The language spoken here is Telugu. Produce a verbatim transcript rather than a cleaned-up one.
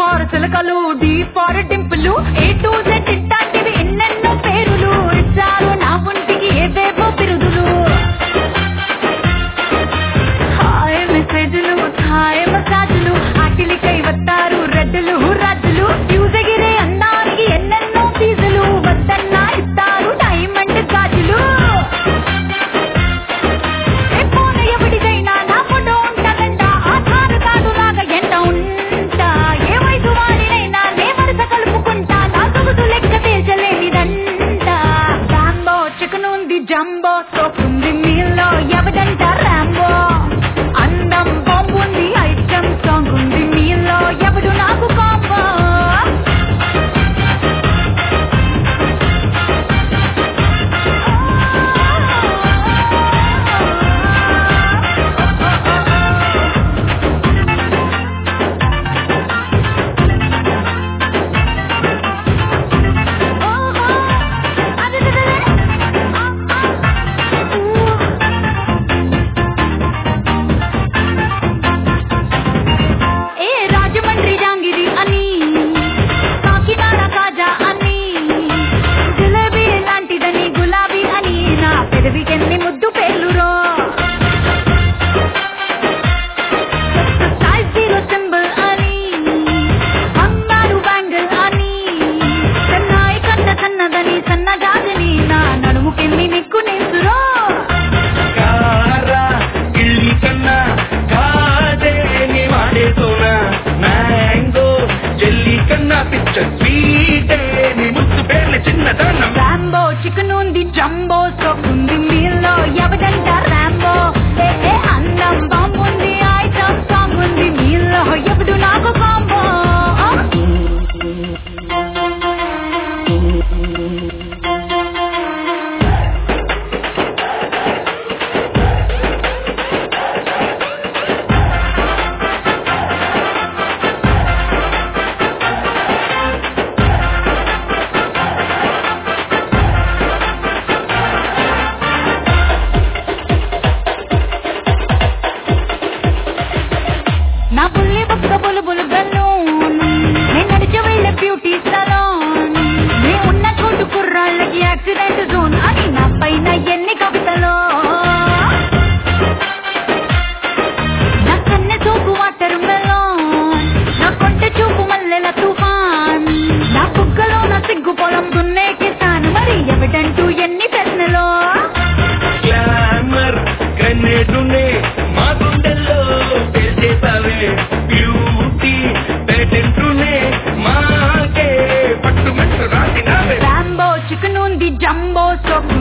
ఫార్ సిలకలు, డి ఫార్ డింపులు, ఏ టు జెడ్ ఇట్లాంటివి ఎన్నెన్నో పేరులు ఇచ్చారు నా ఒంటికి ఏవేవో బిరుదులు. హాయ్ మెసేజ్లు, హాయ్ మసాజులు, ఆటిలికై వస్తారు రెడ్డులు రాజులు, ఫ్యూజ్ ఎగిరే అన్నానికి ఎన్నెన్నో ఫీజులు, వద్దన్నా ఇస్తారు డైమండ్ గాజులు. జంబో సోపుంది మీలో ఎవడంట రాంబో, అందం బాంబుంది ఐటమ్ సాంగ్ ఉంది మీలో ఎవడు నాకు కాంబో. ముద్దు పేర్లురో సింబల్ అని, బంగారు బ్యాంగిల్ అని, సన్నాయి కన్న సన్నదని సన్నజాజని, నా నడుముకెళ్ళి నిక్కు నించురో. రాంబో చికెన్ ఉంది, జంబో సోపుంది మీలో ఎవడంట రాంబో, ఏ ఏ అందం బాంబుంది ఐటమ్ సాంగ్ ఉంది మీలో ఎవడు నాకు కాంబో. నా పుల్లి బొక్క బులుబులు బెలూన్, నేను నడిచి వెళ్ళే బ్యూటీ సలోన్, నే ఉన్న చోటు కుర్రాళ్ళకి యాక్సిడెంట్ జోన్ అని నా పైన ఎన్ని కవితలో. నా కన్నె చూపు వాటర్ మెలోన్, నా కొంటె చూపు మల్లెల తుఫాన్, నా బుగ్గలో నా సిగ్గు పొలం దున్నే కిసాన్, మరి ఎవడంటూ ఎన్ని ప్రశ్నలో. గ్లామర్ గ్రెనేడునే మా గుండెల్లో తెలిసేసావే, బ్యూటీ పేటెంటునే మాకే పట్టుమెట్టు రాసినావే. రాంబో చికెన్ ఉంది, జంబో సోప్